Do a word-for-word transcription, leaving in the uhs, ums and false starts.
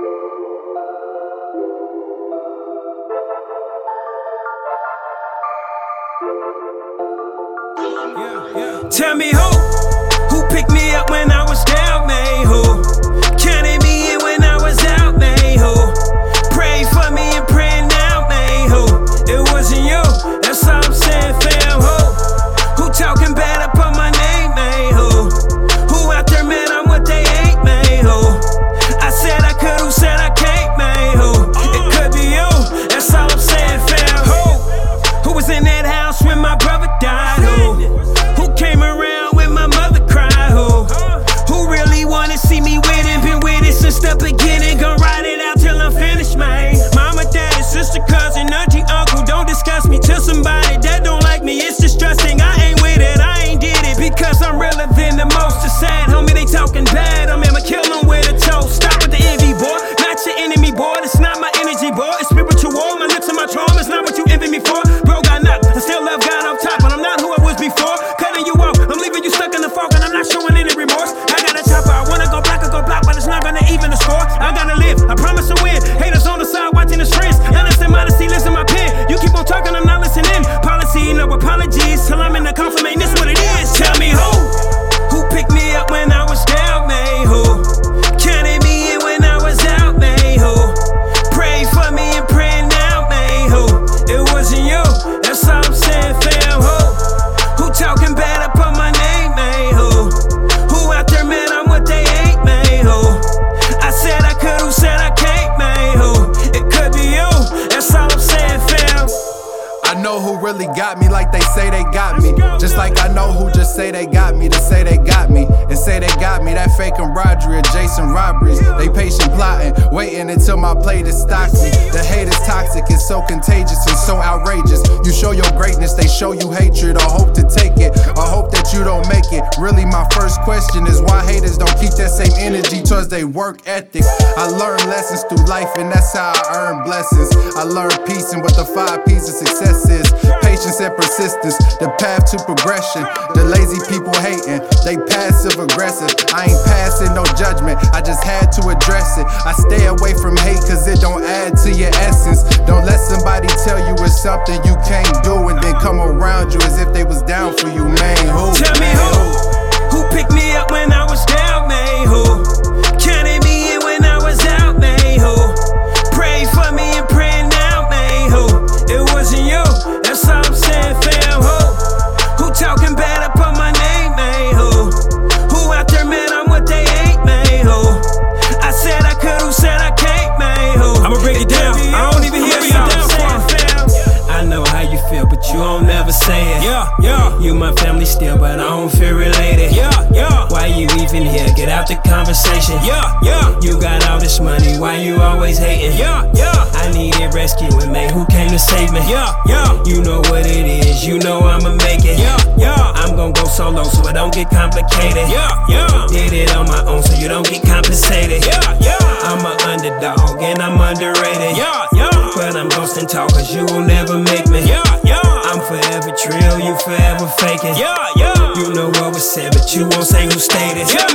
Tell me who, who picked me up when I was down, man, who counted me in when I was out, man, who prayed for me and praying now, man, who it wasn't you, that's all I'm saying, fam, who who talking bad up on my name, man, who who out there, man, I'm what they ain't, man, who I said I could, who said I can't, man, who it could be you, that's all I'm saying, fam, who who was in that house when my brother died, who came around when my mother cried, who Who really wanna see me with it, been with it since the beginning, gon' ride it out till I'm finished, man. Mama, daddy, sister, cousin, auntie, uncle, don't discuss me to somebody that don't like me, it's distressing. I ain't with it, I ain't did it, because I'm realer than the most. It's sad, homie, they talking bad, I'm I'ma kill them with a toast. Stop with the envy, boy, not your enemy, boy, it's not my energy, boy, it's spiritual war, my lips and my trauma, it's not what you envy me for. Bro got knocked, I still love God on top, but I'm not who I was before. Cutting you off, I'm leaving you stuck in the fog, and I'm not showing any remorse. I got a chopper, I wanna go black or go black, but it's not gonna even the score. I gotta live, I promise to win. Haters on the side watching the strings. Honest and modesty, listen my pen. You keep on talking, I'm not listening. Policy, no apologies, till I'm in the coffin, man, this what it is. Tell me who, who picked me up when I was down, man, who counted me in when I was out, man, who prayed for me and praying now, man, who it wasn't you, that's all I'm saying, fam, who who talking bad up on my name, man, who who out there, man, I'm what they ain't, man, who I said I could, who said I can't, man, who it could be you, that's all I'm saying, fam. I know who really got me like they say they got me. Just like I know who just say they got me to say they got me and say they got me. That fake embroidery, adjacent robberies. They patient plotting, waiting until my plate is stocked me. The hate is toxic, it's so contagious and so outrageous. You show your greatness, they show you hatred or hope to take it, or hope that you don't make it. Really my first question is why haters don't keep that same energy towards their work ethic. I learned lessons through life and that's how I earn blessings. I learned peace and what the five P's of success is. Patience and persistence, the path to progression. The lazy people hating, they passive aggressive. I ain't passing no judgment, I just had to address it. I stay away from hate cause it don't add to your essence. Don't let somebody tell you it's something you can't do and then come around you as if they was down for you, man. Who? Tell me who, who picked me up when I was down, man, who counted me in when I was out, man, who prayed for me and praying now, man, who it wasn't you, that's all I'm saying, fam, who who talking bad up on my name, man, who who out there, man, I'm what they ain't, man, who I said I could, who said I can't, man, who I'ma break it down, I don't even hear you down, fam. I know how you feel, but you don't never say it. Yeah, yeah. You my family still, but I don't feel related. Yeah, yeah. Why you even here? Get out the conversation. Yeah, yeah. You got all this money, why you always hating? Yeah, yeah. I needed rescuing, man, who came to save me? Yeah, yeah. You know what it is, you know I'ma make it. Yeah, yeah. I'm gonna go solo so it don't get complicated. Yeah, yeah. Did it on my own so you don't get compensated. Yeah, yeah. I'm an underdog and I'm underrated. Yeah, yeah. But I'm ghosting talk cause you will never make me. Yeah, yeah. I'm forever trill, you forever faking. Yeah, yeah. You know what was said, but you won't say who stated. Yeah.